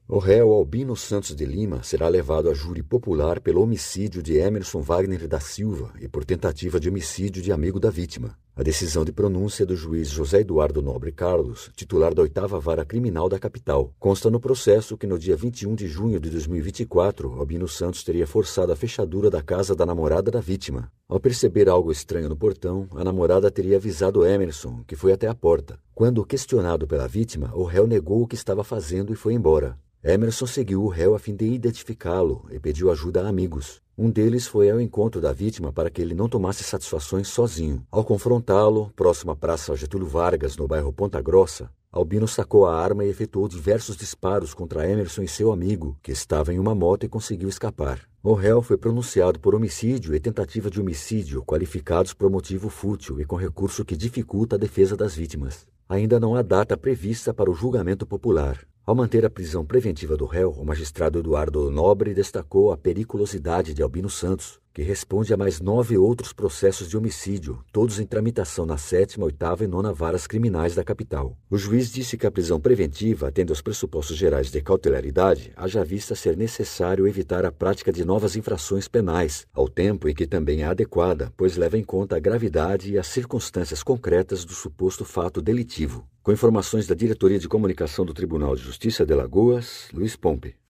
O réu Albino Santos de Lima será levado a júri popular pelo homicídio de Emerson Wagner da Silva e por tentativa de homicídio de amigo da vítima. A decisão de pronúncia é do juiz José Eduardo Nobre Carlos, titular da 8ª Vara Criminal da capital. Consta no processo que no dia 21 de junho de 2024, Albino Santos teria forçado a fechadura da casa da namorada da vítima. Ao perceber algo estranho no portão, a namorada teria avisado Emerson, que foi até a porta. Quando questionado pela vítima, o réu negou o que estava fazendo e foi embora. Emerson seguiu o réu a fim de identificá-lo e pediu ajuda a amigos. Um deles foi ao encontro da vítima para que ele não tomasse satisfações sozinho. Ao confrontá-lo, próximo à Praça Getúlio Vargas, no bairro Ponta Grossa, Albino sacou a arma e efetuou diversos disparos contra Emerson e seu amigo, que estava em uma moto e conseguiu escapar. O réu foi pronunciado por homicídio e tentativa de homicídio, qualificados por motivo fútil e com recurso que dificulta a defesa das vítimas. Ainda não há data prevista para o julgamento popular. Ao manter a prisão preventiva do réu, o magistrado Eduardo Nobre destacou a periculosidade de Albino Santos, que responde a mais 9 outros processos de homicídio, todos em tramitação na 7ª, 8ª e 9ª Varas Criminais da capital. O juiz disse que a prisão preventiva atende aos pressupostos gerais de cautelaridade, haja vista ser necessário evitar a prática de novas infrações penais, ao tempo em que também é adequada, pois leva em conta a gravidade e as circunstâncias concretas do suposto fato delitivo. Com informações da Diretoria de Comunicação do Tribunal de Justiça de Alagoas, Luiz Pompe.